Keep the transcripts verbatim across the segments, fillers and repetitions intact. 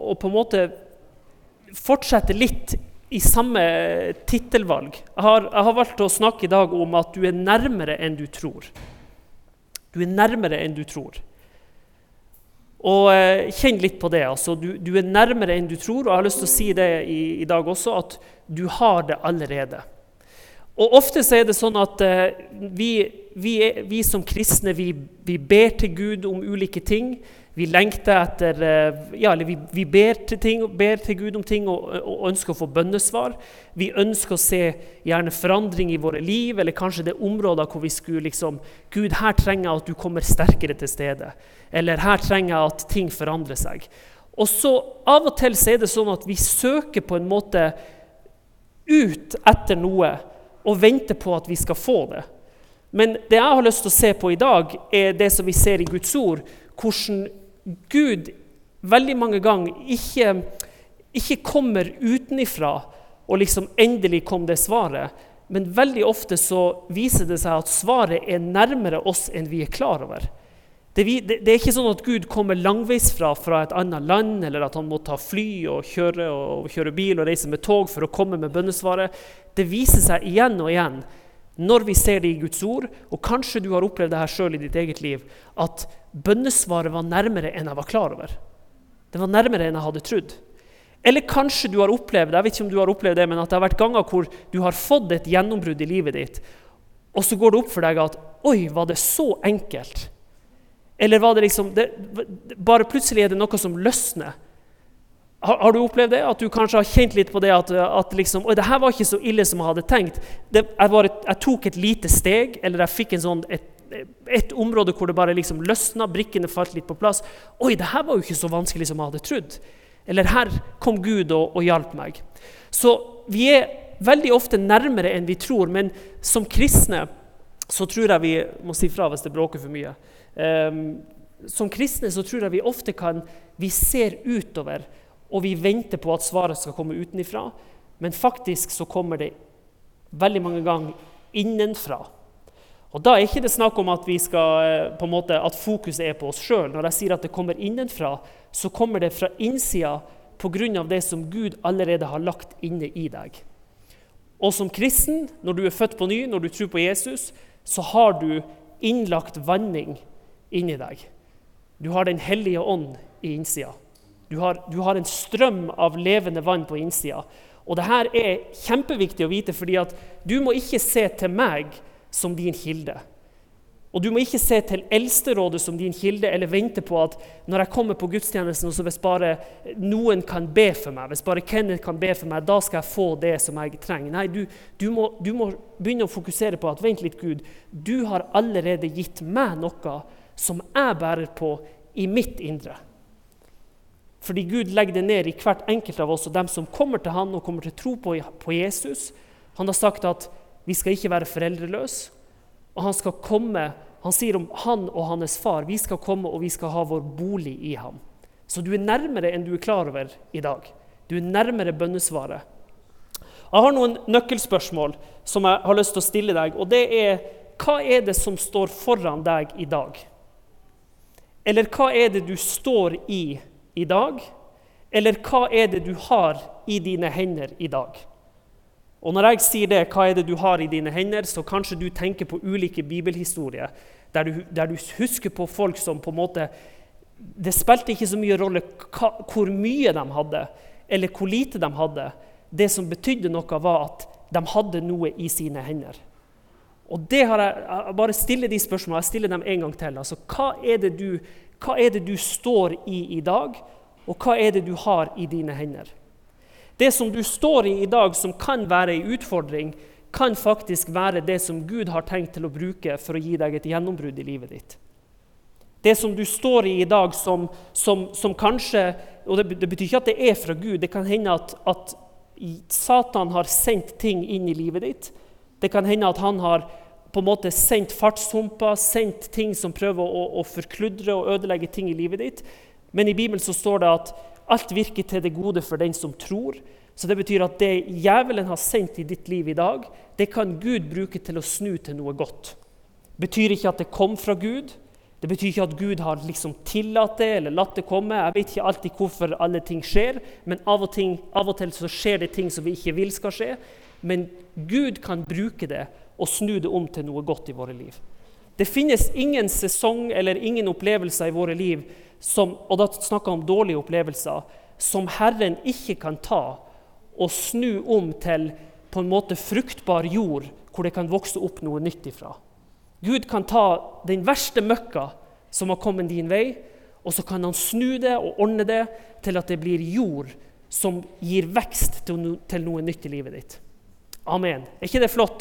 å på en måte fortsette litt i samme titelvalg. Jeg har, jeg har valgt å snakke i dag om at du er nærmere enn du tror. Du er nærmere enn du tror. Og eh, kjenn litt på det. Altså, du, du er nærmere enn du tror, og jeg har lyst til å si det i, i dag også, at du har det allerede. Og ofte så er det sånn at eh, vi, vi, er, vi som kristne, vi, vi ber til Gud om ulike ting. Vi lengter etter, eh, ja, eller vi, vi ber, til ting, ber til Gud om ting og, og ønsker å få bønnesvar. Vi ønsker å se gjerne forandring i våre liv, eller kanskje det områder hvor vi skulle liksom, Gud, her trenger jeg at du kommer sterkere til stede. Eller her trenger jeg at ting forandrer seg. Og så av og til så er det sånn at vi søker på en måte ut etter noe, og venter på at vi skal få det. Men det jeg har lyst til å se på i dag, er det som vi ser i Guds ord, hvordan Gud veldig mange ganger ikke, ikke kommer utenifra, og liksom endelig kom det svaret, men veldig ofte så viser det seg at svaret er nærmere oss enn vi er klar over. Det, det, det er ikke sånn at Gud kommer langveis fra, fra et annet land, eller at han må ta fly og kjøre, og kjøre bil og reise med tog for å komme med bønnesvaret. Det viser seg igjen og igjen, når vi ser det i Guds ord, og kanskje du har opplevd det her selv i ditt eget liv, at bønnesvaret var nærmere enn jeg var klar over. Det var nærmere enn jeg hadde trodd. Eller kanskje du har opplevd, jeg vet ikke om du har opplevd det, men at det har vært ganger hvor du har fått et gjennombrudd i livet ditt, og så går det opp for deg at, oi, var det så enkelt? Eller var det liksom, det, bare plutselig er det noe som løsner. Har, har du opplevd det? At du kanskje har kjent litt på det, at, at liksom, oi, det her var ikke så ille som jeg hadde tenkt. Det, jeg, bare, jeg tok et lite steg, eller jeg fikk en sånn, et, et område hvor det bare liksom løsnet, brikkene falt litt på plass. Oi, det her var jo ikke så vanskelig som jeg hadde trodd. Eller her kom Gud og, og hjalp meg. Så vi er veldig ofte nærmere enn vi tror, men som kristne, så tror jeg vi må si fra hvis det bråker for mye. Um, som kristne så tror jeg vi ofte kan, vi ser utover, og vi venter på at svaret skal komme utenifra, men faktisk så kommer det veldig mange ganger innenfra. Og da er ikke det snakk om at vi skal, på en måte, at fokuset er på oss selv. Når jeg sier at det kommer innenfra, så kommer det fra innsida på grunn av det som Gud allerede har lagt inne i deg. Og som kristen, når du er født på ny, når du tror på Jesus, så har du innlagt vanning inni deg. Du har den hellige ånd i innsida. Du har, du har en strøm av levende vann på innsida. Og det her er kjempeviktig å vite, fordi at du må ikke se til meg som din kilde. Og du må ikke se til eldsterådet som din kilde, eller vente på at når jeg kommer på gudstjenesten, så hvis bare noen kan be for meg, hvis bare Kenneth kan be for meg, da skal jeg få det som jeg trenger. Nei, du, du, må, du må begynne å fokusere på at, vent litt Gud, du har allerede gitt meg noe som jeg bærer på i mitt indre. Fordi Gud legger det ned i hvert enkelt av oss, og dem som kommer til han og kommer til tro på, på Jesus. Han har sagt at vi skal ikke være foreldreløse, og han skal komme, han sier om han og hans far, vi skal komme og vi skal ha vår bolig i ham. Så du er nærmere enn du er klar over i dag. Du er nærmere bønnesvaret. Jeg har noen nøkkelspørsmål som jeg har lyst til å stille deg, og det er, hva er det som står foran deg i dag? Eller hva er det du står i i dag? Eller hva er det du har i dine hender i dag? Og når jeg sier det, hva er det du har i dine hender, så kanskje du tenker på ulike bibelhistorier, der du, der du husker på folk som på en måte, det spilte ikke så mye rolle hva, hvor mye de hadde, eller hvor lite de hadde. Det som betydde noe var at de hadde noe i sine hender. Og det har jeg, jeg bare stiller de spørsmålene, jeg stiller dem en gang til. Altså, hva er det du, hva er det du står i i dag, og hva er det du har i dine hender? Det som du står i i dag, som kan være en utfordring, kan faktisk være det som Gud har tenkt til å bruke for å gi deg et gjennombrudd i livet ditt. Det som du står i i dag, som, som, som kanskje, og det, det betyr ikke at det er fra Gud, det kan hende at, at Satan har sendt ting inn i livet ditt. Det kan hende at han har på en måte sendt fartshumper, sendt ting som prøver å, å forkludre og ødelegge ting i livet ditt. Men i Bibelen så står det at alt virker til det gode for den som tror. Så det betyr at det djevelen har sendt i ditt liv i dag, det kan Gud bruke til å snu til noe godt. Det betyr ikke at det kom fra Gud, Det betyr ikke at Gud har liksom tillatt det eller latt det komme. Jeg vet ikke alltid hvorfor alle ting skjer, men av og, ting, av og til så skjer det ting som vi ikke vil skal skje. Men Gud kan bruke det og snu det om til noe godt i våre liv. Det finnes ingen sesong eller ingen opplevelser i våre liv, som, og da snakker jeg om dårlige opplevelser, som Herren ikke kan ta og snu om til på en måte fruktbar jord, hvor det kan vokse opp noe nytt ifra. Gud kan ta den verste møkka som har kommet din vei, og så kan han snu det og ordne det til at det blir jord som gir vekst til, no, til noe nytt i livet ditt. Amen. Er ikke det flott?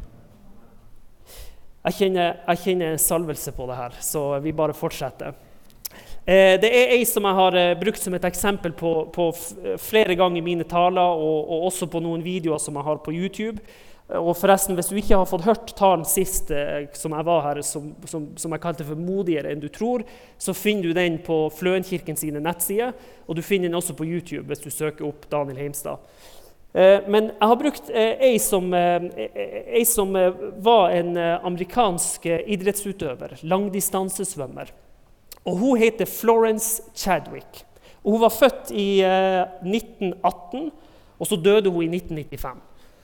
Jeg kjenner, jeg kjenner en salvelse på det her, så vi bare fortsetter. Eh, det er en som jeg har eh, brukt som et eksempel på, på f- flere ganger i mine taler, og, og også på noen videoer som jeg har på YouTube. Og forresten, hvis du ikke har fått hørt talen sist eh, som jeg var her, som, som, som jeg kalte for modigere enn du tror, så finner du den på Fløenkirken sine nettsider, og du finner den også på YouTube hvis du søker opp Daniel Heimstad. Eh, men jeg har brukt eh, ei som, eh, ei som eh, var en eh, amerikansk eh, idrettsutøver, langdistansesvømmer. Og hun heter Florence Chadwick. Og hun var født i eh, nitten atten, og så døde hun i nitten nittifem.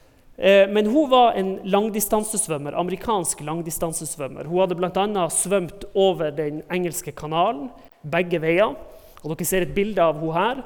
Men hun var en langdistansesvømmer, amerikansk langdistansesvømmer. Hun hadde blant annet svømt over den engelske kanalen, begge veier. Og dere ser et bilde av hun her.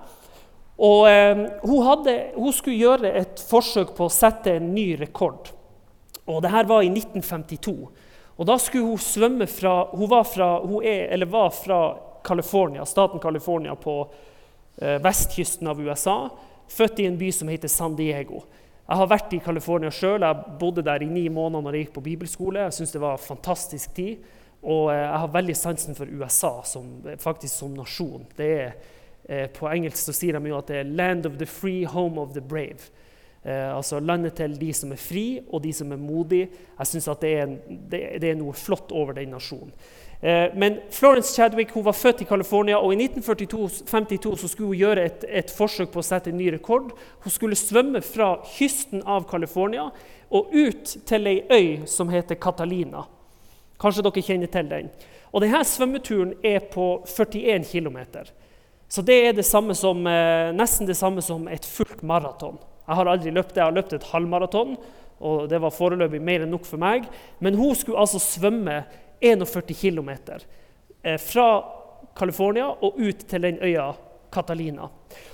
Og eh, hun, hadde, hun skulle gjøre et forsøk på å sette en ny rekord. Og det her var i nitten femtito. Og da skulle hun svømme fra, hun var fra, hun er, eller var fra California, staten California på eh, vestkysten av U S A, født i en by som heter San Diego. Jeg har vært i California selv. Jeg bodde der i ni måneder når jeg gikk på bibelskole. Jeg synes det var en fantastisk tid. Og jeg har veldig sansen for U S A, som, faktisk som nasjon. Det er, eh, på engelsk så sier de jo at det er land of the free, home of the brave. Eh, altså landet til de som er fri, og de som er modige. Jeg synes at det er, en, det, det er noe flott over den nasjonen. Eh, men Florence Chadwick, hun var født i California, og i nitten femtito så skulle hun gjøre et, et forsøk på å sette en ny rekord. Hun skulle svømme fra kysten av California og ut til en øy som heter Catalina. Kanskje dere kjenner til den. Og denne svømmeturen er på førtien kilometer. Så det er det samme som, eh, nesten det samme som et fullt maraton. Jeg har aldri løpt det, jeg har løpt et halvmaraton, og det var foreløpig mer enn nok for meg. Men hun skulle altså svømme førtien kilometer eh, fra California og ut til den øya Catalina.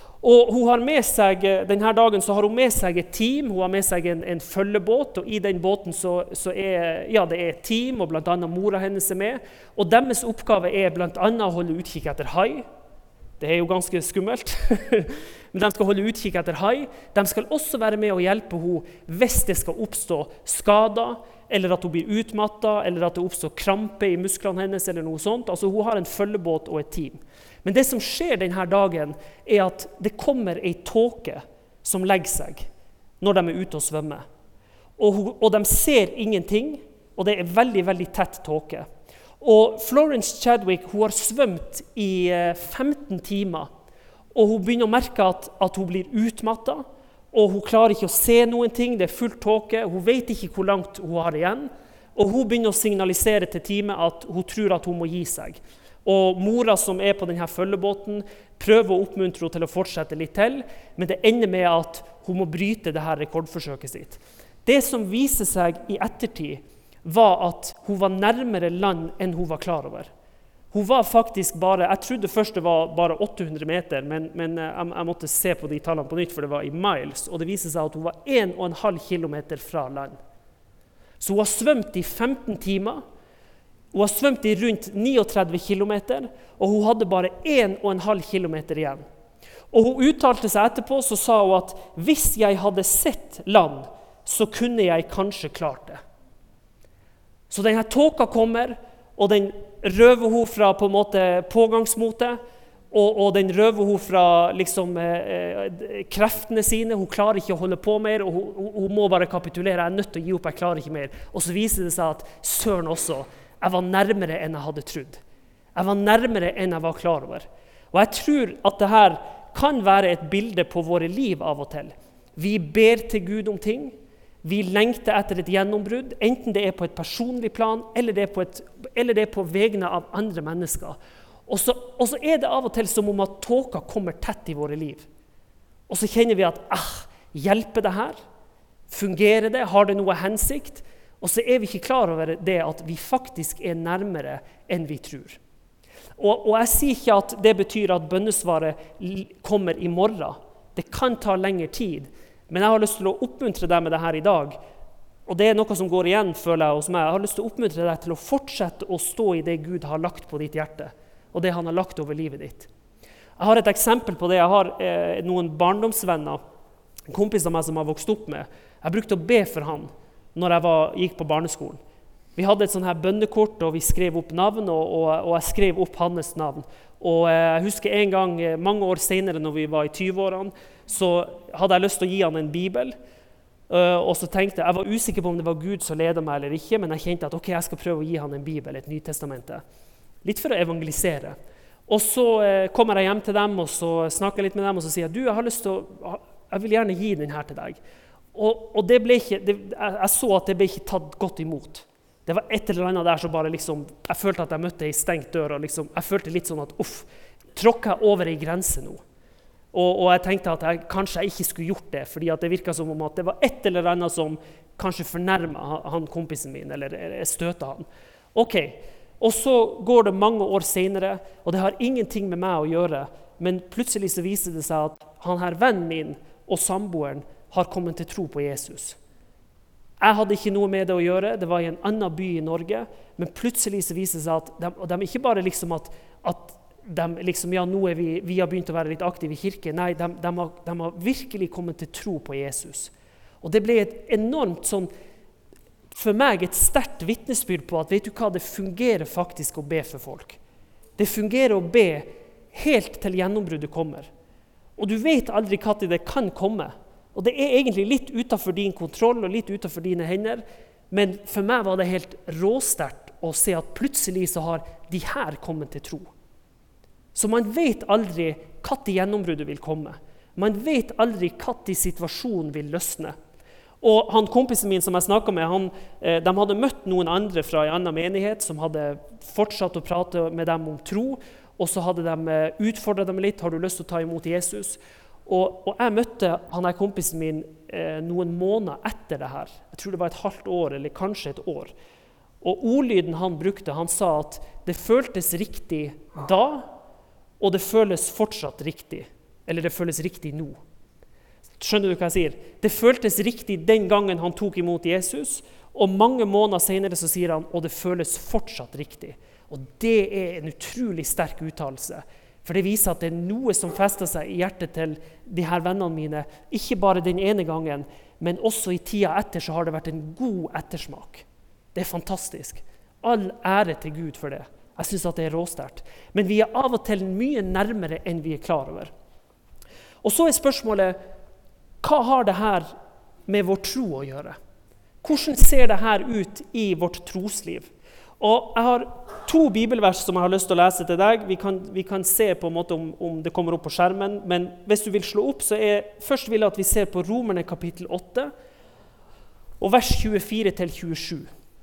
Og hun har med seg, denne dagen så har hun med seg et team, hun har med seg en, en følgebåt, og i den båten så, så er, ja, det er et team, og blant annet mora hennes er med. Og deres oppgave er blant annet å holde utkikk etter hai. Det er jo ganske skummelt, men de skal holde utkikk etter hai. De skal også være med og hjelpe henne hvis det skal oppstå skader, eller at hun blir utmattet, eller at det oppstår krampe i musklene hennes, eller noe sånt. Altså hun har en følgebåt og et team. Men det som skjer denne dagen, er at det kommer en tåke som legger seg når de er ute og svømmer. Og, og de ser ingenting, og det er veldig, veldig tett tåke. Og Florence Chadwick, hun har svømt i femten timer, og hun begynner å merke at, at hun blir utmattet, og hun klarer ikke å se noen ting, det er fullt tåke, hun vet ikke hvor langt hun har igjen, og hun begynner å signalisere til teamet at hun tror at hun må gi seg. Og mora som er på denne følgebåten prøver å oppmuntre henne til å fortsette litt til, men det ender med at hun må bryte dette rekordforsøket sitt. Det som viser seg i ettertid var at hun var nærmere land enn hun var klar over. Hun var faktisk bare, jeg trodde først det var bare åtte hundre meter, men, men jeg, jeg måtte se på de tallene på nytt, for det var i miles, og det viser seg at hun var en og en halv kilometer fra land. Så hun har svømt i femten timer, hun har svømt i rundt trettini kilometer, og hun hadde bare en og en halv kilometer igjen. Og hun uttalte seg etterpå, så sa hun at hvis jeg hadde sett land, så kunne jeg kanskje klart det. Så denne tåka kommer, og den røver hun fra på en måte pågangsmotet, og, og den røver hun fra liksom, eh, kreftene sine. Hun klarer ikke å holde på mer, og hun, hun må bare kapitulere. Jeg er nødt til å gi opp, jeg klarer ikke mer. Og så viser det seg at søren også, jeg var nærmere enn jeg hadde trodd. Jeg var nærmere enn jeg var klar over. Og jeg tror at dette kan være et bilde på våre liv av og til. Vi ber til Gud om ting, Vi lengter etter et gjennombrudd, enten det er på et personlig plan, eller det er på, et, eller det er på vegne av andre mennesker. Og så, og så er det av og til som om at tåka kommer tett i våre liv. Og så kjenner vi at, ah, hjelper det her? Fungerer det? Har det noe hensikt? Og så er vi ikke klar over det at vi faktisk er nærmere enn vi tror. Og, og jeg sier ikke at det betyr at bønnesvaret kommer i morgen. Det kan ta lengre tid. Men jeg har lyst til å oppmuntre deg med det her i dag. Og det er noe som går igjen, føler jeg, hos meg. Jeg har lyst til å oppmuntre deg til å fortsette å stå i det Gud har lagt på ditt hjerte, og det han har lagt over livet ditt. Jeg har et eksempel på det. Jeg har eh, noen barndomsvenner, en kompis av meg som har vokst opp med. Jeg brukte å be for han når jeg var, gikk på barneskolen. Vi hadde et sånt her bønnekort, og vi skrev opp navn, og, og, og jeg skrev opp hans navn. Og eh, jeg husker en gang, eh, mange år senere når vi var i tyve-årene, så hadde jeg lyst til å gi han en bibel. Uh, og så tenkte jeg, jeg var usikker på om det var Gud som ledet meg eller ikke, men jeg kjente at ok, jeg skal prøve å gi han en bibel, et Nytestamente. Litt for å evangelisere. Og så uh, kommer jeg hjem til dem, og så snakker jeg litt med dem, og så sier jeg, du, jeg har lyst til å, jeg vil gjerne gi den her til deg. Og, og det ble ikke, det, jeg, jeg så at det ble ikke tatt godt imot. Det var et eller annet der som bare liksom, jeg følte at jeg møtte en stengt dør, og liksom, jeg følte litt sånn at, uff, tråkker jeg over en grense nå? Og, og jeg tenkte at jeg, kanskje jeg ikke skulle gjort det, fordi at det virket som om at det var et eller annet som kanskje fornærmet han kompisen min, eller støtet han. Ok, og så går det mange år senere, og det har ingenting med meg å gjøre, men plutselig så viser det seg at han her vennen min og samboeren har kommet til tro på Jesus. Jeg hadde ikke noe med det å gjøre, det var i en annen by i Norge, men plutselig så viser det seg at de, og de ikke bare liksom at, at de liksom, ja, nå er vi, vi har begynt å være litt aktive i kirke. Nei, de, de, har, de har virkelig kommet til tro på Jesus. Og det ble et enormt sånn, for meg et sterkt vitnesbyrd på at, vet du hva, det fungerer faktisk å be for folk. Det fungerer å be helt til gjennombruddet kommer. Og du vet aldri hva det kan komme. Og det er egentlig litt utenfor din kontroll og litt utenfor dine hender. Men for meg var det helt råsterkt å se at plutselig så har de her kommet til tro. Så man vet aldri hva til gjennombruddet vil komme. Man vet aldri hva til situasjonen vil løsne. Og han kompisen min som jeg snakket med, han, de hadde møtt noen andre fra en annen menighet som hadde fortsatt å prate med dem om tro, og så hadde de utfordret dem litt, har du lyst til å ta imot Jesus? Og, og jeg møtte han her kompisen min eh, noen måneder etter det her. Jeg tror det var et halvt år, eller kanskje et år. Og ordlyden han brukte, han sa at det føltes riktig da, og det føles fortsatt riktig, eller det føles riktig nå. Skjønner du hva jeg sier? Det føltes riktig den gangen han tok imot Jesus, og mange måneder senere så sier han, og det føles fortsatt riktig. Og det er en utrolig sterk uttalelse, for det viser at det er noe som fester seg i hjertet til de her vennene mine, ikke bare den ene gangen, men også i tida etter så har det vært en god ettersmak. Det er fantastisk. All ære til Gud for det. Jeg synes at det er råsterkt. Men vi er av og til mye nærmere enn vi er klar over. Og så er spørsmålet, hva har det her med vår tro å gjøre? Hvordan ser det her ut i vårt trosliv? Og jeg har to bibelvers som jeg har lyst til å lese til deg. Vi kan, vi kan se på en måte om, om det kommer opp på skjermen, men hvis du vil slå opp, så er, først vil jeg at vi ser på Romerne kapittel åtte, og vers tjuefire til tjuesju.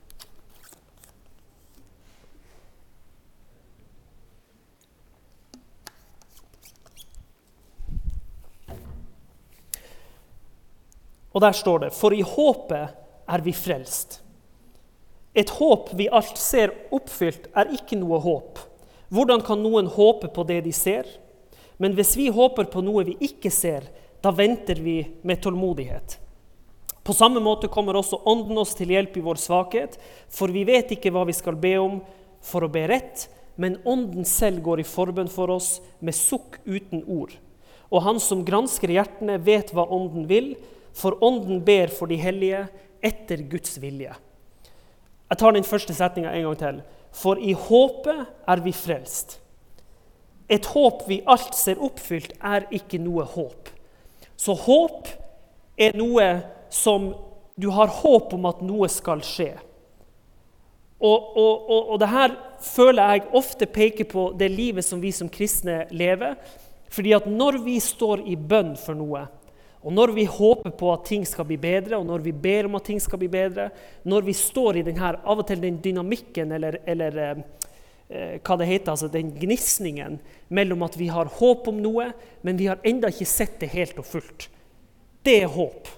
Og der står det, for i håpet er vi frelst. Et håp vi alt ser oppfylt er ikke noe håp. Hvordan kan noen håpe på det de ser? Men hvis vi håper på noe vi ikke ser, da venter vi med tålmodighet. På samme måte kommer også ånden oss til hjelp i vår svakhet, for vi vet ikke hva vi skal be om for å be rett, men ånden selv går i forbønn for oss med sukk uten ord. Og han som gransker hjertene vet hva ånden vil, for ånden ber for de hellige etter Guds vilje. Jeg tar den første setningen en gang til. For i håpet er vi frelst. Et håp vi alt ser oppfylt er ikke noe håp. Så håp er noe som du har håp om at noe skal skje. Og, og, og, og det her føler jeg ofte peker på det livet som vi som kristne lever. Fordi at når vi står i bønn for noe, Og når vi håper på at ting skal bli bedre, og når vi ber om at ting skal bli bedre, når vi står i den her, av og til den dynamikken, eller, eller eh, hva det heter, altså den gnissningen mellom at vi har håp om noe, men vi har enda ikke sett det helt og fullt. Det er håp.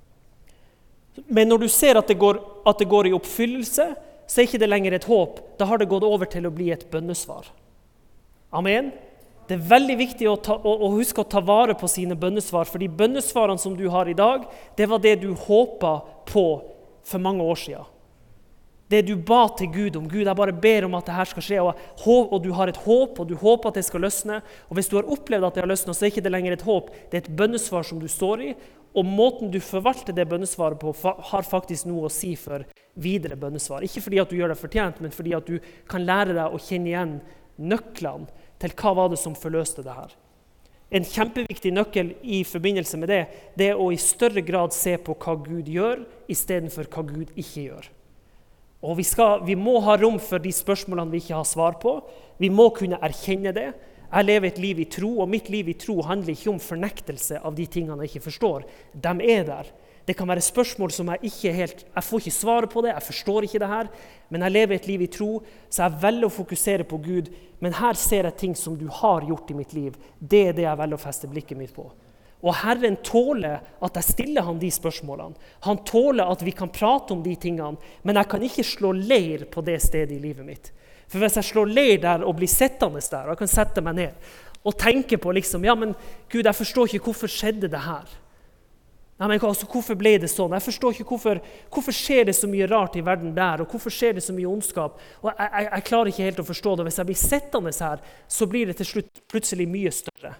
Men når du ser at det går, at det går i oppfyllelse, så er ikke det lenger et håp. Da har det gått over til å bli et bønnesvar. Amen. Det er veldig viktig å, ta, å, å huske å ta vare på sine bønnesvar, fordi bønnesvarene som du har i dag, det var det du håpet på for mange år siden. Det du ba til Gud om. Gud, jeg bare ber om at det her skal skje, og, og du har et håp, og du håper at det skal løsne. Og hvis du har opplevd at det har løsnet, så er ikke det lenger et håp. Det er et bønnesvar som du står i, og måten du forvalter det bønnesvaret på har faktisk noe å si for videre bønnesvar. Ikke fordi at du gjør det fortjent, men fordi at du kan lære deg å kjenne igjen nøklene til hva var det som forløste det her. En kjempeviktig nøkkel i forbindelse med det, det er å i større grad se på hva Gud gjør, i stedet for hva Gud ikke gjør. Og vi, skal, vi må ha rom for de spørsmålene vi ikke har svar på. Vi må kunne erkjenne det. Jeg lever et liv i tro, og mitt liv i tro handler ikke om fornektelse av de tingene jeg ikke forstår. De er der. Det kan være spørsmål som jeg ikke helt, jeg får ikke svare på det, jeg forstår ikke det her, men jeg lever et liv i tro, så jeg velger å fokusere på Gud, men her ser jeg ting som du har gjort i mitt liv. Det er det jeg velger å feste blikket mitt på. Og Herren tåler at jeg stiller han de spørsmålene. Han tåler at vi kan prate om de tingene, men jeg kan ikke slå leir på det stedet i livet mitt. For hvis jeg slår leir der og blir settende der, og jeg kan sette meg ned og tenke på liksom, ja, men Gud, jeg forstår ikke hvorfor skjedde det her. Ja, men altså, hvorfor ble det sånn? Jeg forstår ikke hvorfor, hvorfor skjer det så mye rart i verden der, og hvorfor skjer det så mye ondskap? Og jeg, jeg, jeg klarer ikke helt å forstå det. Hvis jeg blir settende her, så blir det til slutt plutselig mye større.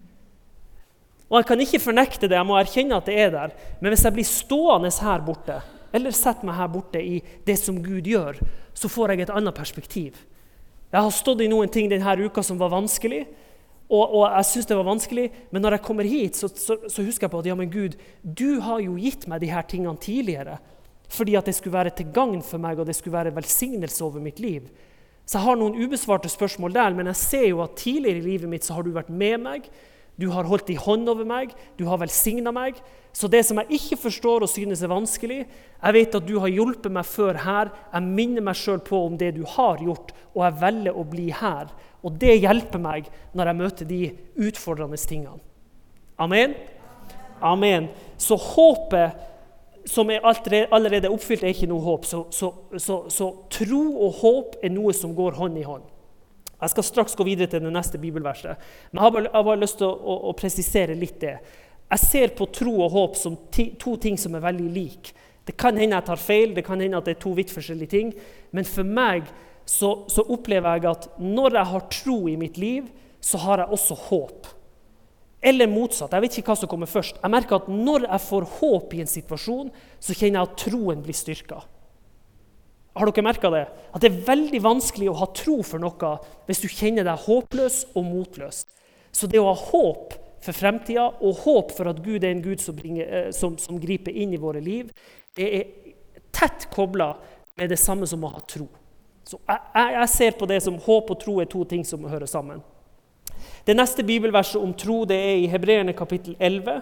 Og jeg kan ikke fornekte det, jeg må erkjenne at det er der. Men hvis jeg blir stående her borte, eller setter meg her borte i det som Gud gjør, så får jeg et annet perspektiv. Jeg har stått i noen ting denne uka som var vanskelig, Og, og jeg synes det var vanskelig, men når jeg kommer hit, så, så, så husker jeg på at, ja, men Gud, du har jo gitt meg de her tingene tidligere, fordi at det skulle være til gagn for meg, og det skulle være velsignelse over mitt liv. Så jeg har noen ubesvarte spørsmål der, men jeg ser jo at tidligere i livet mitt så har du vært med meg, du har holdt i hånd over meg, du har velsignet meg, så det som jeg ikke forstår og synes er vanskelig, jeg vet at du har hjulpet meg før her, jeg minner meg selv på om det du har gjort, og jeg velger å bli her. Og det hjelper meg når jeg møter de utfordrende tingene. Amen? Amen. Så håpet som er allerede oppfylt er ikke noe håp. Så, så, så, så tro og håp er noe som går hånd i hånd. Jeg skal straks gå videre til det neste bibelverset. Men jeg har bare, jeg har bare lyst til å, å, å presisere litt det. Jeg ser på tro og håp som ti, to ting som er veldig like. Det kan hende jeg tar feil, det kan hende at det er to vidt forskjellige ting. Men for meg Så, så opplever jeg at når jeg har tro i mitt liv, så har jeg også håp. Eller motsatt, jeg vet ikke hva som kommer først. Jeg merker at når jeg får håp i en situasjon, så kjenner jeg at troen blir styrket. Har dere merket det? At det er veldig vanskelig å ha tro for noe hvis du kjenner deg håpløs og motløs. Så det å ha håp for fremtiden, og håp for at Gud er en Gud som, bringer, som, som griper inn i våre liv, det er tett koblet med det samme som å ha tro. Så jeg, jeg ser på det som håp og tro er to ting som hører sammen. Det neste bibelverset om tro, det er i Hebreerne kapittel elleve,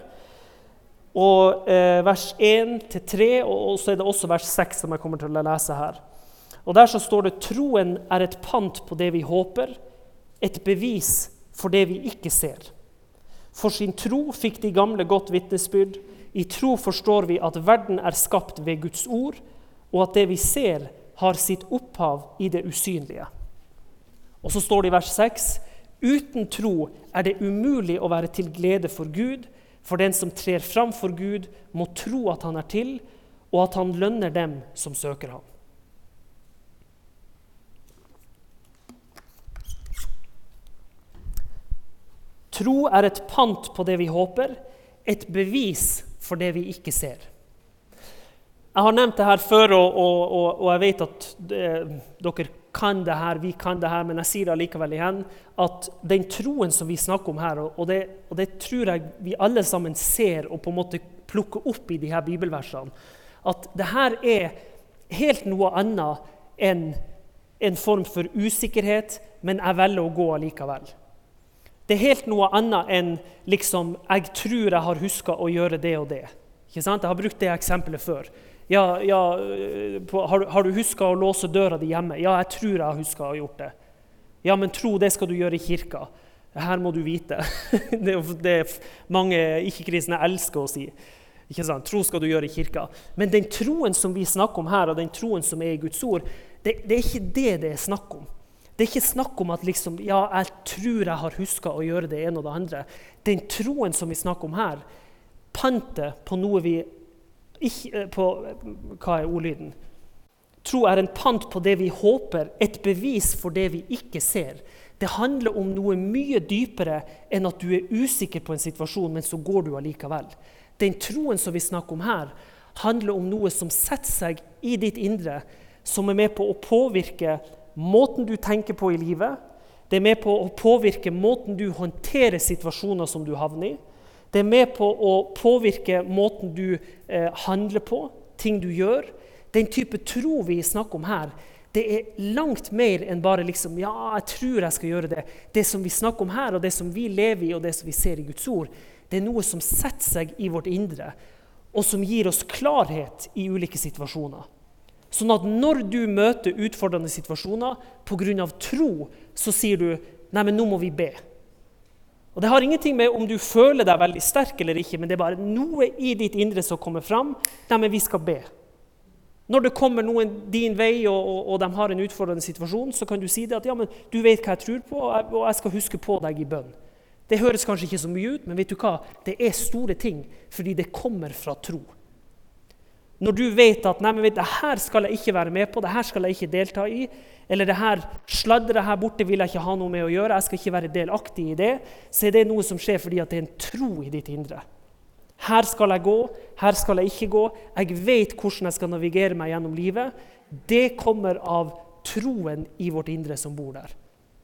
og eh, vers én til tre, og, og så er det også vers seks som jeg kommer til å lese her. Og der så står det, troen er et pant på det vi håper, et bevis for det vi ikke ser. For sin tro fikk de gamle godt vitnesbyrd. I tro forstår vi at verden er skapt ved Guds ord, og at det vi ser har sitt opphav i det usynlige. Og så står det i vers seks, uten tro er det umulig å være til glede for Gud, for den som trer fram for Gud må tro at han er til, og at han lønner dem som søker ham. Tro er et pant på det vi håper, et bevis for det vi ikke ser. Jeg har nevnt det her før, og, og, og, og jeg vet at eh, dere kan det her, vi kan det her, men jeg sier det likevel igjen, at den troen som vi snakker om her, og det, og det tror jeg vi alle sammen ser og på en måte plukker opp i de her bibelversene, at det her er helt noe annet enn en form for usikkerhet, men jeg velger å gå allikevel. Det er helt noe annet enn liksom, jeg tror jeg har husket å gjøre det og det. Ikke sant? Jeg har brukt det eksempelet før. Ja, ja, på, har, du, har du husket å låse døra di hjemme? Ja, jeg tror jeg har husket å ha gjort det. Ja, men tro, det skal du gjøre i kirka. Her må du vite. Det er det mange ikke-kristne elsker å si. Ikke sant? Tro skal du gjøre i kirka. Men den troen som vi snakker om her, og den troen som er i Guds ord, det, det er ikke det det er snakk om. Det er ikke snakk om at liksom, ja, jeg tror jeg har husket å gjøre det ene og det andre. Den troen som vi snakker om her, pante på noe vi ikke, på, hva er ordlyden? Tro er en pant på det vi håper, et bevis for det vi ikke ser. Det handler om noe mye dypere enn at du er usikker på en situasjon, men så går du allikevel. Den troen som vi snakker om her, handler om noe som setter seg i ditt indre, som er med på å påvirke måten du tenker på i livet. Det er med på å påvirke måten du håndterer situasjoner som du havner i. Det er med på å påvirke måten du eh, handler på, ting du gjør. Den type tro vi snakker om her, det er langt mer enn bare liksom, ja, jeg tror jeg skal gjøre det. Det som vi snakker om her, og det som vi lever i, og det som vi ser i Guds ord, det er noe som setter seg i vårt indre, og som gir oss klarhet i ulike situasjoner. Sånn at når du møter utfordrende situasjoner på grunn av tro, så sier du, nei, men nå må vi be. Og det har ingenting med om du føler deg veldig sterk eller ikke, men det er bare noe i ditt indre som kommer fram, nei, men vi skal be. Når det kommer noen din vei, og, og, og de har en utfordrende situasjon, så kan du si det at, ja, men du vet hva jeg tror på, og jeg skal huske på deg i bønn. Det høres kanskje ikke så mye ut, men vet du hva? Det er store ting, fordi det kommer fra tro. Når du vet at, nei, men vet, det her skal jeg ikke være med på, det her skal jeg ikke delta i, eller det her sladderet her borte vil jeg ikke ha noe med å gjøre, jeg skal ikke være delaktig i det, så er det noe som skjer fordi at det er en tro i ditt indre. Her skal jeg gå, her skal jeg ikke gå, jeg vet hvordan jeg skal navigere meg gjennom livet. Det kommer av troen i vårt indre som bor der.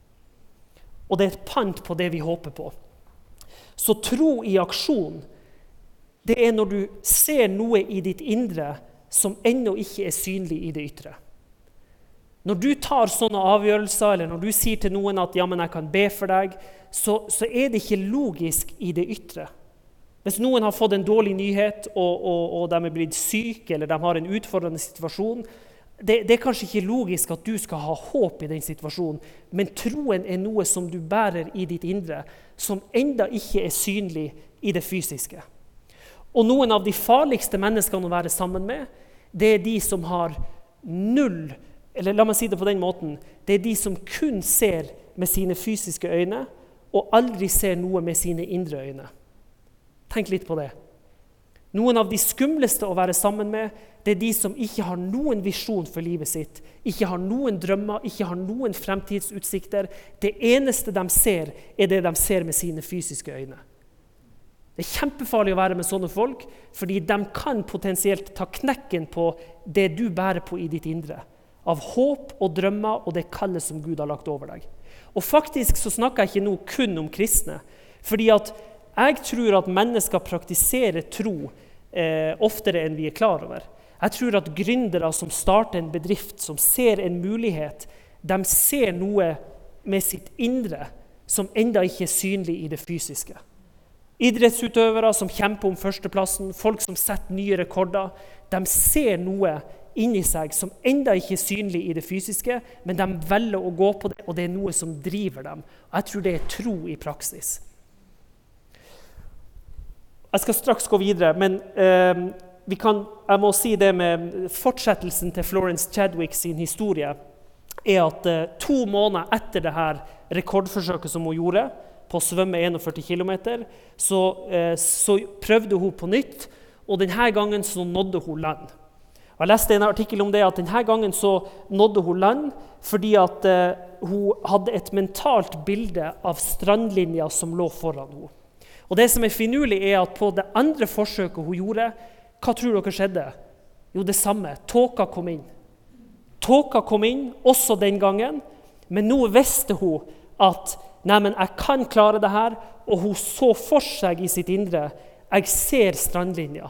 Og det er et pant på det vi håper på. Så tro i aksjon, det er når du ser noe i ditt indre som ennå ikke er synlig i det ytre. Når du tar sånne avgjørelser, eller når du sier til noen at ja, men jeg kan be for deg, så, så er det ikke logisk i det ytre. Hvis noen har fått en dårlig nyhet, og, og, og de er blitt syke, eller de har en utfordrende situasjon, det, det er kanskje ikke logisk at du skal ha håp i den situasjonen, men troen er noe som du bærer i ditt indre, som enda ikke er synlig i det fysiske. Og noen av de farligste menneskene å være sammen med, det er de som har null, eller la meg si det på den måten, det er de som kun ser med sine fysiske øyne, og aldri ser noe med sine indre øyne. Tenk litt på det. Noen av de skumleste å være sammen med, det er de som ikke har noen visjon for livet sitt, ikke har noen drømmer, ikke har noen fremtidsutsikter. Det eneste de ser, er det de ser med sine fysiske øyne. Det er kjempefarlig å være med sånne folk, fordi de kan potensielt ta knekken på det du bærer på i ditt indre, av håp og drømmer og det kallet som Gud har lagt over deg. Og faktisk så snakker jeg ikke nå kun om kristne, fordi at jeg tror at mennesker praktiserer tro eh, oftere enn vi er klar over. Jeg tror at gründere som starter en bedrift, som ser en mulighet, de ser noe med sitt indre som enda ikke er synlig i det fysiske. Idrettsutøvere som kjemper om førsteplassen, folk som setter nye rekorder, de ser noe inni seg som enda ikke er synlig i det fysiske, men de velger å gå på det, og det er noe som driver dem. Og jeg tror det er tro i praksis. Jeg skal straks gå videre, men eh, vi kan, jeg må si det med fortsettelsen til Florence Chadwick sin historie, er at eh, to måneder etter det her rekordforsøket som hun gjorde, på å svømme førtién kilometer, så, eh, så prøvde hun på nytt, og denne gangen så nådde hun land. Jeg leste en artikkel om det, at denne gangen så nådde hun land, fordi at eh, hun hadde et mentalt bilde av strandlinja som lå foran henne. Og det som er finurlig er at på det andre forsøket hun gjorde, hva tror dere skjedde? Jo, det samme. Tåka kom inn. Tåka kom inn, også den gangen, men nå visste hun at nei, men jeg kan klare det her, og hun så for seg i sitt indre, jeg ser strandlinja.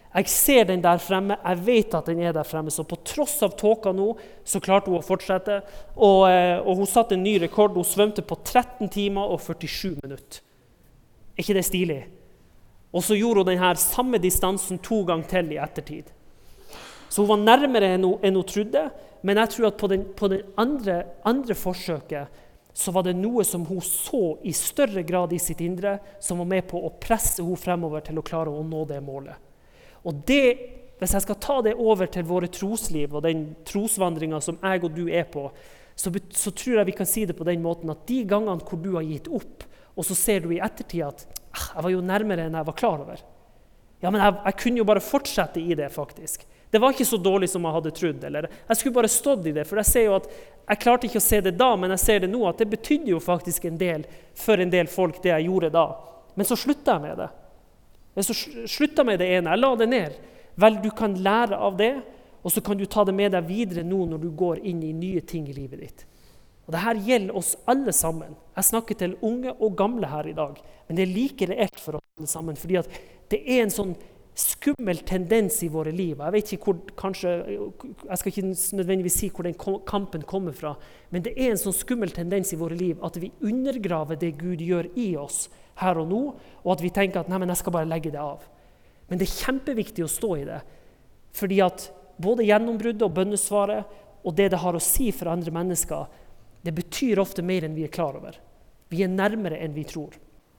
Jeg ser den der fremme, jeg vet at den er der fremme, så på tross av tåka nå, så klarte hun å fortsette, og, og hun satte en ny rekord, hun svømte på tretten timer og førtisju minutter. Er ikke det stilig? Og så gjorde hun denne samme distansen to ganger til i ettertid. Så hun var nærmere enn hun, enn hun trodde, men jeg tror at på den, på den andre, andre forsøket, så var det noe som hun så i større grad i sitt indre, som var med på å presse hun fremover til å klare å nå det målet. Og det, hvis jeg skal ta det over til våre trosliv og den trosvandringen som jeg og du er på, så, så tror jeg vi kan si det på den måten at de gangene hvor du har gitt opp, og så ser du i ettertid at ah, jeg var jo nærmere enn jeg var klar over. Ja, men jeg, jeg kunne jo bare fortsette i det faktisk. Det var ikke så dårlig som jeg hadde trodd, eller jeg skulle bare stått i det, for jeg ser jo at jeg klarte ikke å se det da, men jeg ser det nå, at det betydde jo faktisk en del for en del folk det jeg gjorde da. Men så sluttet jeg med det. Jeg så sluttet med det ene, jeg la det ned. Vel, du kan lære av det, og så kan du ta det med deg videre nå når du går inn i nye ting i livet ditt. Og dette gjelder oss alle sammen. Jeg snakker til unge og gamle her i dag, men det er like reelt for oss alle sammen, fordi at det er en sånn skummel tendens i våre liv. Jeg vet ikke hvor, kanskje, jeg skal ikke nødvendigvis si hvor den kampen kommer fra, men det er en sånn skummel tendens i våre liv at vi undergraver det Gud gjør i oss her og nå, og at vi tenker at nei, men jeg skal bare legge det av. Men det er kjempeviktig å stå i det, fordi at både gjennombruddet og bønnesvaret, og det det har å si for andre mennesker, det betyr ofte mer enn vi er klar over. Vi er nærmere enn vi tror.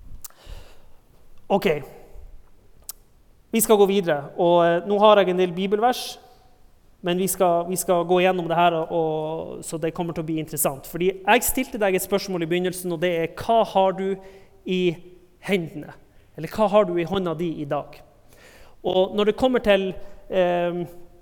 Ok, vi skal gå videre, og eh, nå har jeg en del bibelvers, men vi skal, vi skal gå gjennom det her, og, så det kommer til å bli interessant. Fordi jeg stilte deg et spørsmål i begynnelsen, og det er, hva har du i hendene? Eller hva har du i hånda di i dag? Og når det kommer til, eh,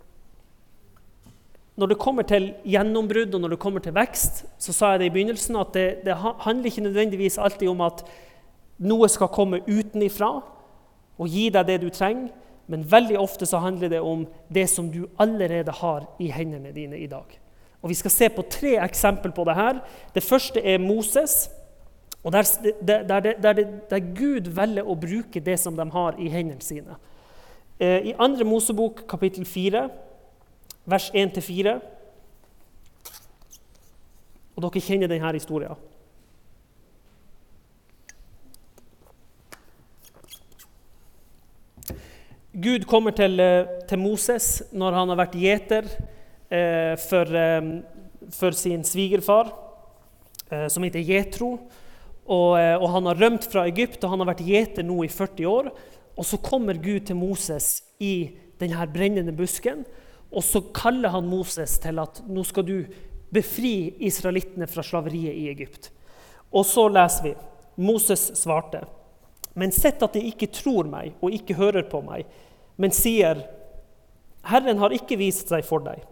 når det kommer til gjennombrudd, og når det kommer til vekst, så sa jeg det i begynnelsen, at det, det handler ikke nødvendigvis alltid om at noe skal komme utenifra, og gi deg det du trenger, men veldig ofte så handler det om det som du allerede har i hendene dine i dag. Og vi skal se på tre eksempler på det her. Det første er Moses, og der, der, der, der, der Gud velger å bruke det som de har i hendene sine. I andre Mosebok, kapittel fire, vers en til fire, og dere kjenner denne historien. Gud kommer til, til Moses når han har vært gjeter eh, for, eh, for sin svigerfar, eh, som heter Jethro, og, eh, og han har rømt fra Egypt, og han har vært gjeter nå i førti år, og så kommer Gud til Moses i denne brennende busken, og så kaller han Moses til at nå skal du befri israelittene fra slaveriet i Egypt. Og så leser vi, Moses svarte, men sett at de ikke tror meg og ikke hører på meg, men sier, Herren har ikke vist seg for deg.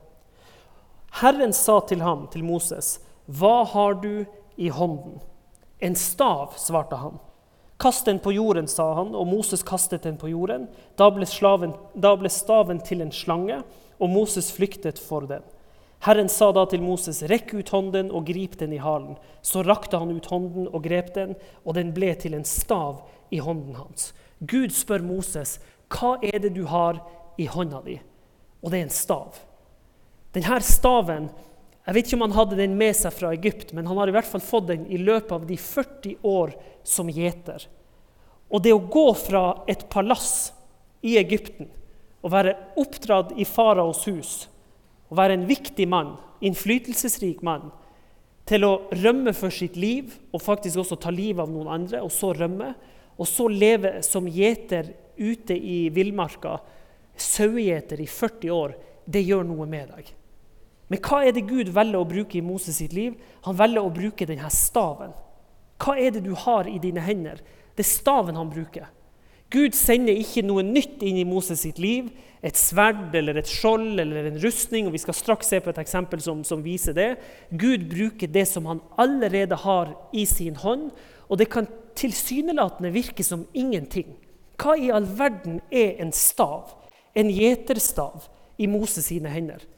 Herren sa til ham, til Moses, hva har du i hånden? En stav, svarte han. Kast den på jorden, sa han, og Moses kastet den på jorden. Da ble, slaven, da ble staven til en slange, og Moses flyktet for den. Herren sa da til Moses, rekk ut hånden og grip den i halen. Så rakte han ut hånden og grep den, og den ble til en stav i hånden hans. Gud spør Moses, hva er det du har i hånda di? Og det er en stav. Denne staven, jeg vet ikke om han hadde den med seg fra Egypt, men han har i hvert fall fått den i løpet av de førti år som gjeter. Og det å gå fra et palass i Egypten, og være oppdratt i faraos hus, og være en viktig mann, innflytelsesrik mann, til å rømme for sitt liv, og faktisk også ta livet av noen andre, og så rømme, og så leve som gjeter ute i villmarka, sauegjeter i førti år, det gjør noe med deg. Men hva er det Gud velger å bruke i Moses sitt liv? Han velger å bruke denne staven. Hva er det du har i dine hender? Det er staven han bruker. Gud sender ikke noe nytt inn i Moses sitt liv, et sverd eller et skjold eller en rustning, og vi skal straks se på et eksempel som, som viser det. Gud bruker det som han allerede har i sin hånd, og det kan tilsynelatende virke som ingenting. Hva i all verden er en stav, en gjeterstav i Moses sine hender?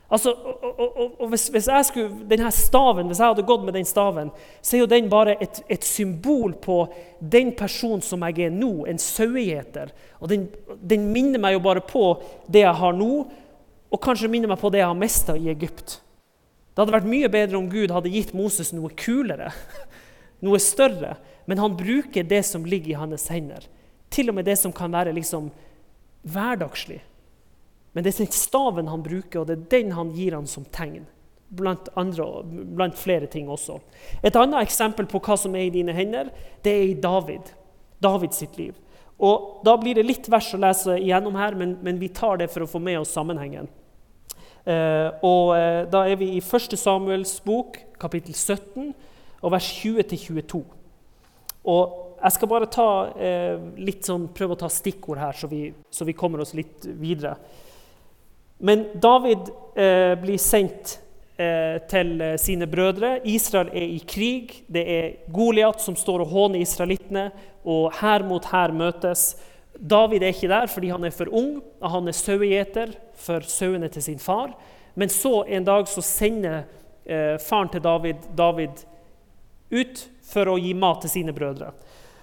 Altså, og, og, og, og hvis, hvis jeg skulle, denne staven, hvis jeg hadde gått med den staven, så er jo den bare et, et symbol på den personen som jeg er nå, en sauegjeter. Og den, den minner meg jo bare på det jeg har nå, og kanskje minner meg på det jeg har mistet i Egypt. Det hadde vært mye bedre om Gud hadde gitt Moses noe kulere, noe større, men han bruker det som ligger i hans hender. Til og med det som kan være liksom hverdagslig. Men det er staven han bruker, og det er den han gir han som tegn. Blant, andre, blant flere ting også. Et annet eksempel på hva som er i dine hender, det er i David. David sitt liv. Og da blir det litt vers å lese igjennom her, men, men vi tar det for å få med oss sammenhengen. Eh, og eh, da er vi i første Samuels bok, kapittel sytten, og vers tjue til tjueto. Og jeg skal bare ta eh, litt sånn, prøve å ta stikkord her, så vi, så vi kommer oss litt videre. Men David eh, blir sendt eh, til eh, sine brødre. Israel er i krig. Det er Goliat som står og håner israelittene, og her mot her møtes. David er ikke der fordi han er for ung, og han er sauegjeter for sauene til sin far. Men så en dag så sender eh, faren til David, David ut for å gi mat til sine brødre.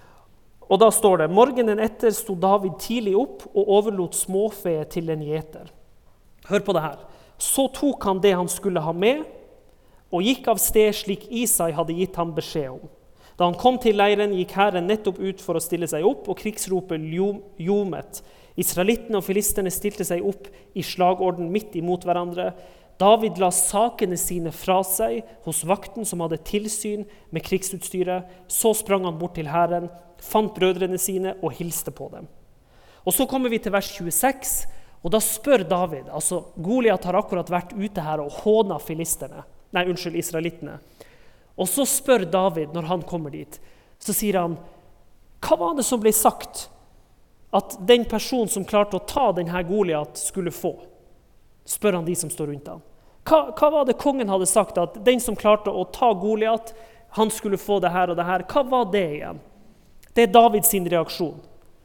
Og da står det, morgenen etter sto David tidlig opp og overlot småfe til en gjeter. Hør på det her. Så tok han det han skulle ha med, og gikk av sted slik Isai hadde gitt ham beskjed om. Da han kom til leiren, gikk Herren nettopp ut for å stille seg opp, og krigsropet ljomet. Israelittene og filisterne stilte seg opp i slagorden midt imot hverandre. David la sakene sine fra seg hos vakten som hadde tilsyn med krigsutstyret. Så sprang han bort til Herren, fant brødrene sine og hilste på dem. Og så kommer vi til vers tjueseks, og da spør David, altså Goliat har akkurat vært ute her og hånet filisterne, nei, unnskyld, israelittene. Og så spør David når han kommer dit, så sier han, hva var det som ble sagt at den personen som klarte å ta denne Goliat skulle få? Spør han de som står rundt han. Hva, hva var det kongen hadde sagt at den som klarte å ta Goliat, han skulle få det her og det her? Hva var det igjen? Det er Davids reaksjon.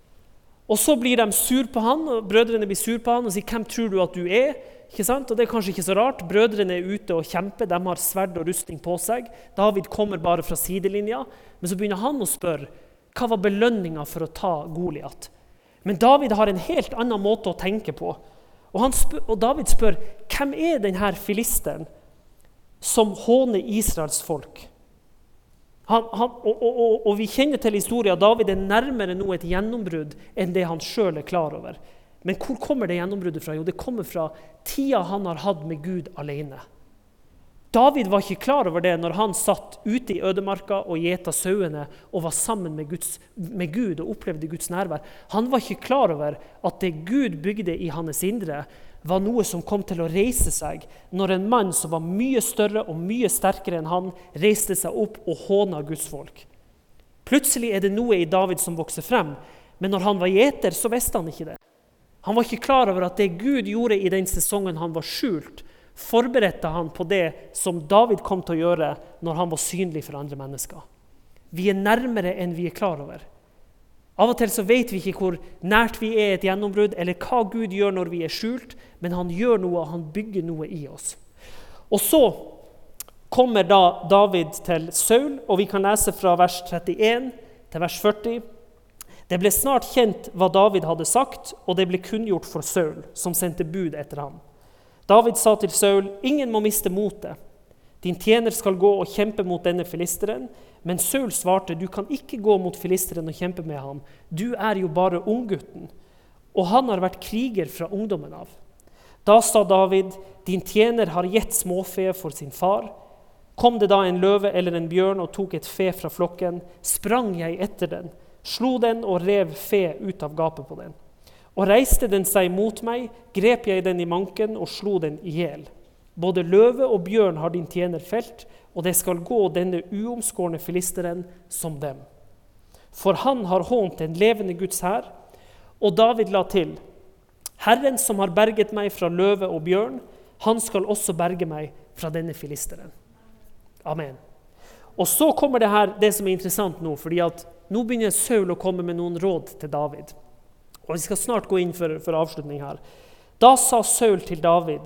Og så blir de sur på han, og brødrene blir sur på han og sier, hvem tror du at du er? Ikke sant? Og det er kanskje ikke så rart. Brødrene er ute og kjemper, de har sverd og rustning på seg. David kommer bare fra sidelinja, men så begynner han å spørre, hva var belønningen for å ta Goliat? Men David har en helt annen måte å tenke på. Og, han spør, og David spør, hvem er denne filisteren som håner Israels folk? Han, han, og, og, og, og vi kjenner til historien, David er nærmere nå et gjennombrudd enn det han selv er klar over. Men hvor kommer det gjennombruddet fra? Jo, det kommer fra tida han har hatt med Gud alene. David var ikke klar over det når han satt ute i ødemarka og gjeta sauene og var sammen med, Guds, med Gud og opplevde Guds nærvær. Han var ikke klar over at det Gud bygde i hans indre var noe som kom til å reise seg når en mann som var mye større og mye sterkere enn han reiste seg opp og håna Guds folk. Plutselig er det noe i David som vokser frem, men når han var gjeter så visste han ikke det. Han var ikke klar over at det Gud gjorde i den sesongen han var skjult, forberedte han på det som David kom til å gjøre når han var synlig for andre mennesker. Vi er nærmere enn vi er klar over. Av og til så vet vi ikke hvor nært vi er et gjennombrudd, eller hva Gud gjør når vi er skjult, men han gjør noe, og han bygger noe i oss. Og så kommer da David til Saul, og vi kan lese fra vers trettien til vers førti. Det ble snart kjent hva David hadde sagt, og det ble kunngjort for Saul, som sendte bud etter ham. David sa til Saul, ingen må miste motet. Din tjener skal gå og kjempe mot denne filisteren. Men Saul svarte, du kan ikke gå mot filisteren og kjempe med ham. Du er jo bare unggutten, og han har vært kriger fra ungdommen av. Da sa David, din tjener har gitt småfe for sin far. Kom det da en løve eller en bjørn og tok et fe fra flokken, sprang jeg etter den, slo den og rev fe ut av gapet på den. Og reiste den seg mot meg, grep jeg den i manken og slo den ihjel. Både løve og bjørn har din tjener felt, og det skal gå denne uomskårne filisteren som dem. For han har hånt en levende Guds hær, og David la til, Herren som har berget meg fra løve og bjørn, han skal også berge meg fra denne filisteren. Amen. Og så kommer det her, det som er interessant nå, fordi at nå begynner Saul å komme med noen råd til David. Og vi skal snart gå inn for, for avslutning her. Da sa Saul til David,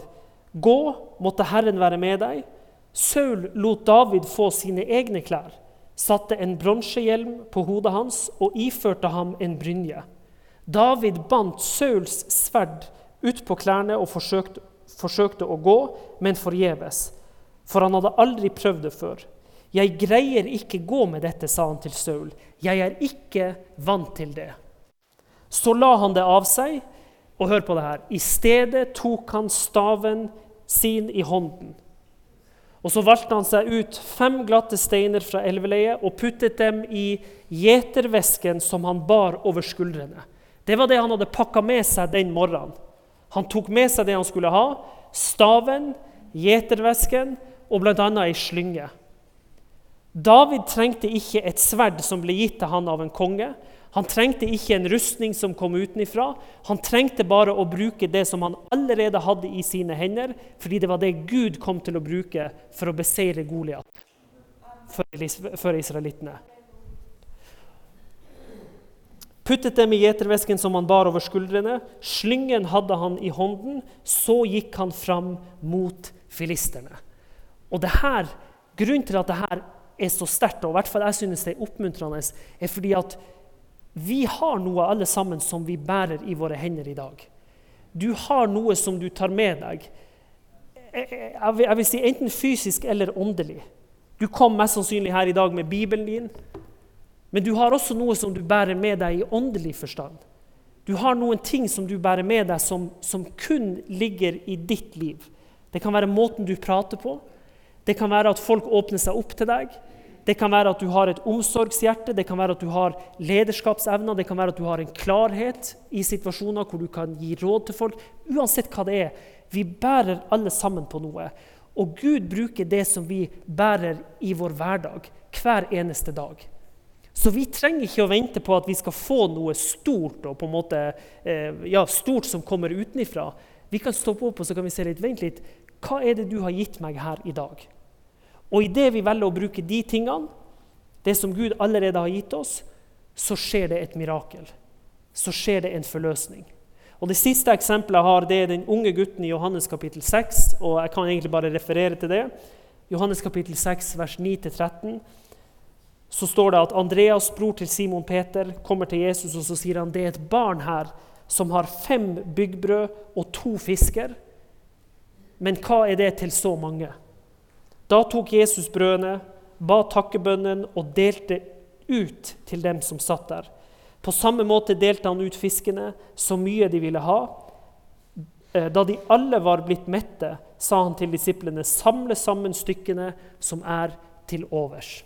Gå, måtte Herren være med deg. Saul lot David få sine egne klær, satte en bronsehjelm på hodet hans og iførte ham en brynje. David bandt Sauls sverd ut på klærne og forsøkte, forsøkte å gå, men forgjeves, for han hadde aldri prøvd det før. Jeg greier ikke gå med dette, sa han til Saul. Jeg er ikke vant til det. Så la han det av seg, og hør på det her. I stedet tok han staven sin i hånden. Og så valgte han seg ut fem glatte steiner fra elveleiet og puttet dem i gjetervesken som han bar over skuldrene. Det var det han hadde pakket med seg den morgenen. Han tok med seg det han skulle ha, staven, gjetervesken og blant annet en slynge. David trengte ikke et sverd som ble gitt til han av en konge. Han trengte ikke en rustning som kom utenifra. Han trengte bare å bruke det som han allerede hadde i sine hender, fordi det var det Gud kom til å bruke for å beseire Goliat for israelittene. Puttet dem i gjetervesken som han bar over skuldrene. Slyngen hadde han i hånden. Så gikk han fram mot filisterne. Og det her, grunnen til at det her er så sterkt, og i hvert fall jeg synes det er oppmuntrende, er fordi at vi har noe alle sammen som vi bærer i våre hender i dag. Du har noe som du tar med deg. Jeg vil, jeg vil si enten fysisk eller åndelig. Du kom mest sannsynlig her i dag med Bibelen din, men du har også noe som du bærer med deg i åndelig forstand. Du har noen ting som du bærer med deg som, som kun ligger i ditt liv. Det kan være måten du prater på. Det kan være at folk åpner seg opp til deg. Det kan være at du har et omsorgshjerte. Det kan være at du har lederskapsevner. Det kan være at du har en klarhet i situasjoner hvor du kan gi råd til folk. Uansett hva det er, vi bærer alle sammen på noe. Og Gud bruker det som vi bærer i vår hverdag, hver eneste dag. Så vi trenger ikke å vente på at vi skal få noe stort, og på en måte, eh, ja, stort som kommer utenifra. Vi kan stoppe opp og så kan vi se litt, vent litt, hva er det du har gitt meg her i dag? Og i det vi velger å bruke de tingene, det som Gud allerede har gitt oss, så skjer det et mirakel. Så skjer det en forløsning. Og det siste eksempelet jeg har, det er den unge gutten i Johannes kapittel seks, og jeg kan egentlig bare referere til det. Johannes kapittel seks, vers ni til tretten. Så står det at Andreas, bror til Simon Peter, kommer til Jesus, og så sier han, det er et barn her som har fem byggbrød og to fisker. Men hva er det til så mange? Da tok Jesus brødene, ba takkebønnen og delte ut til dem som satt der. På samme måte delte han ut fiskene, så mye de ville ha. Da de alle var blitt mette, sa han til disiplene, samle sammen stykkene som er til overs.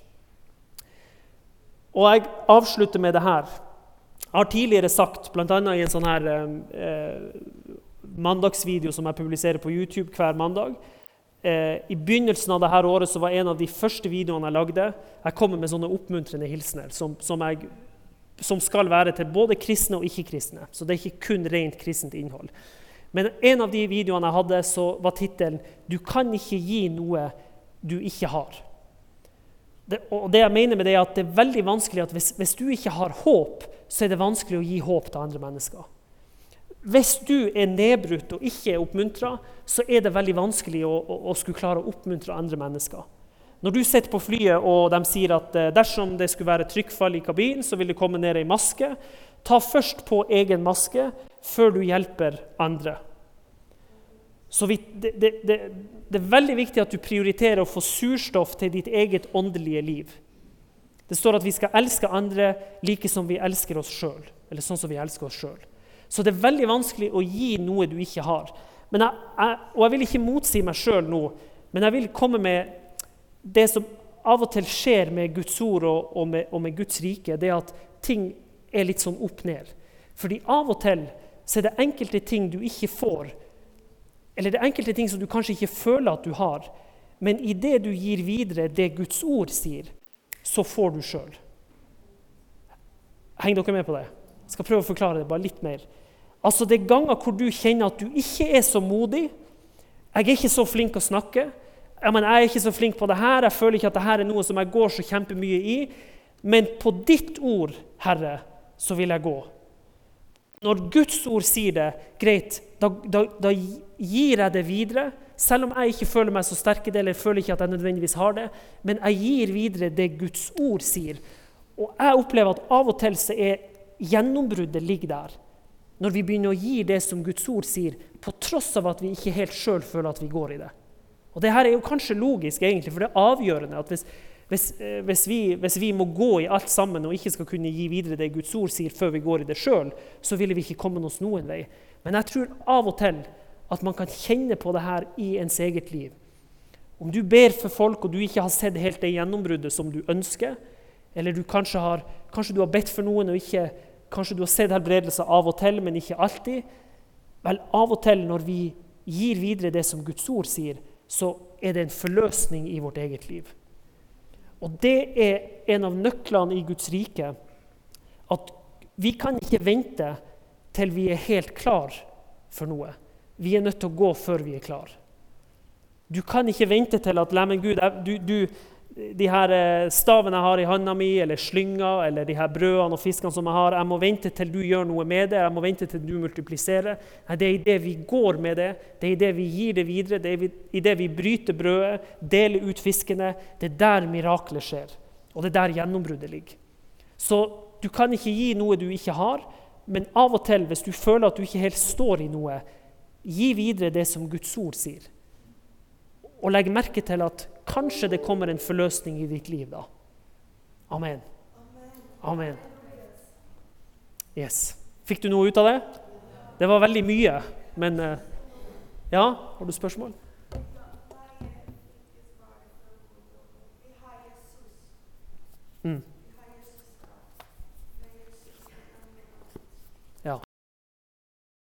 Og jeg avslutter med det her. Jeg har tidligere sagt, blant annet i en sånn her eh, mandagsvideo som jeg publiserer på YouTube hver mandag, Eh, I begynnelsen av dette året så var en av de første videoene jeg lagde, jeg kommer med sånne oppmuntrende hilsener som, som, jeg, som skal være til både kristne og ikke-kristne. Så det er ikke kun rent kristent innhold. Men en av de videoene jeg hadde, så var titelen «Du kan ikke gi noe du ikke har». Det, og det jeg mener med det er at det er veldig vanskelig at hvis, hvis du ikke har håp, så er det vanskelig å gi håp til andre mennesker. Hvis du er nedbrutt og ikke er oppmuntret, så er det veldig vanskelig å, å, å skulle klare å oppmuntre andre mennesker. Når du sitter på flyet og de sier at dersom det skulle være trykkfall i kabinen, så vil det komme ned en maske. Ta først på egen maske før du hjelper andre. Så vi, det, det, det, det er veldig viktig at du prioriterer å få surstoff til ditt eget åndelige liv. Det står at vi skal elske andre like som vi elsker oss selv, eller sånn som vi elsker oss selv. Så det er veldig vanskelig å gi noe du ikke har. Men jeg, jeg, og jeg vil ikke motsi meg selv nå, men jeg vil komme med det som av og til skjer med Guds ord og, og, med, og med Guds rike, det er at ting er litt sånn opp ned. Fordi av og til så er det enkelte ting du ikke får, eller det er enkelte ting som du kanskje ikke føler at du har, men i det du gir videre det Guds ord sier, så får du selv. Henger dere med på det? Jeg skal prøve å forklare det bare litt mer. Altså det er ganger hvor du kjenner at du ikke er så modig. Jeg er ikke så flink å snakke. Jeg, mener, jeg er ikke så flink på det her. Jeg føler ikke at det her er noe som jeg går så kjempemye i. Men på ditt ord, Herre, så vil jeg gå. Når Guds ord sier det, greit, da, da, da gir jeg det videre, selv om jeg ikke føler meg så sterk i det, eller føler ikke at jeg nødvendigvis har det, men jeg gir videre det Guds ord sier. Og jeg opplever at av og til så er gjennombruddet ligger der, når vi begynner å gi det som Guds ord sier, på tross av at vi ikke helt selv føler at vi går i det. Og det her er jo kanskje logisk egentlig, for det er avgjørende at hvis, hvis, hvis, vi, hvis vi må gå i alt sammen og ikke skal kunne gi videre det Guds ord sier før vi går i det selv, så vil vi ikke komme oss noen vei. Men jeg tror av og til at man kan kjenne på det her i ens eget liv. Om du ber for folk og du ikke har sett helt det gjennombruddet som du ønsker, eller du kanskje har, kanskje du har bedt for noen og ikke, kanskje du har sett helbredelse av og til, men ikke alltid. Vel, av og til når vi gir videre det som Guds ord sier, så er det en forløsning i vårt eget liv. Og det er en av nøklene i Guds rike, at vi kan ikke vente til vi er helt klar for noe. Vi er nødt til å gå før vi er klar. Du kan ikke vente til at, men Gud, du, du, de her stavene jeg har i handa mi, eller slynga, eller de her brødene og fiskene som jeg har, jeg må vente til du gjør noe med det, jeg må vente til du multipliserer. Nei, det er i det vi går med det, det er i det vi gir det videre, det er i det vi bryter brødet, deler ut fiskene, det er der miraklet skjer. Og det er der gjennombruddet ligger. Så du kan ikke gi noe du ikke har, men av og til, hvis du føler at du ikke helt står i noe, gi videre det som Guds ord sier. Og legg merke til at kanskje det kommer en forløsning i ditt liv da. Amen. Amen. Yes. Fikk du noe ut av det? Det var veldig mye, men uh, ja, har du spørsmål? Mm.